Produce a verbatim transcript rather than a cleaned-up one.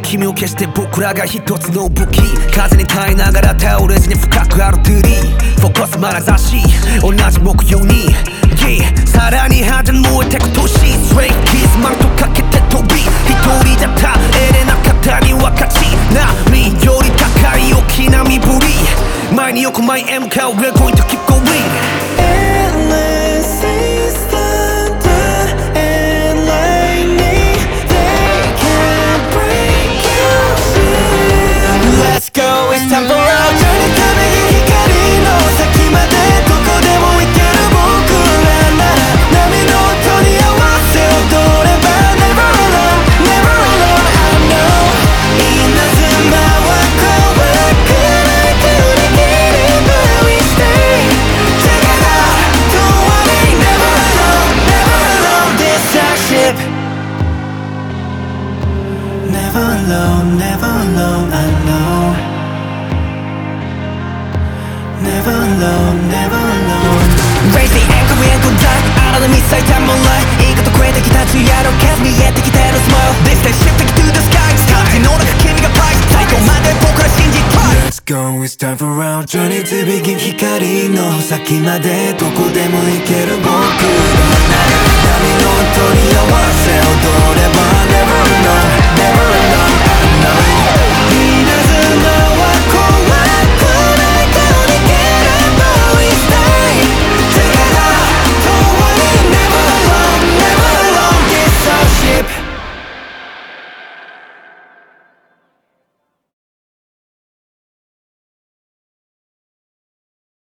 君を消して僕らが一つの武器風に耐えながら倒れずに深く歩くりフォーカスまなざし同じ目標に、yeah、さらに派手に燃えてく年ストレイキスマンとかけて飛び一人じゃ耐えれなかったに分かち波より高い大きな身振り前によく前へ向かう We're going to keep going Endless seas thunder and lightning They can't break you Let's go, it's time for our journey ために光の先までどこでも行ける僕らなら波の音に合わせ踊れば Never alone, never alone I know 稲妻は怖くなくできれば We stay together Don't worry, never alone, never alone This our ship Never alone, never alone I know Never alone, never alone Raise the anchor, we ain't gonna die あなたに咲いたmoonlightいいこと超えてきた昼夜の数見えてきてる smile This day shifting to the sky 光の中君が bright 最後まで僕ら信じ try Let's go, it's time for our journey to begin 光の先までどこでも行ける僕らなら波の音に合わせ踊れば Never alone, never alone I know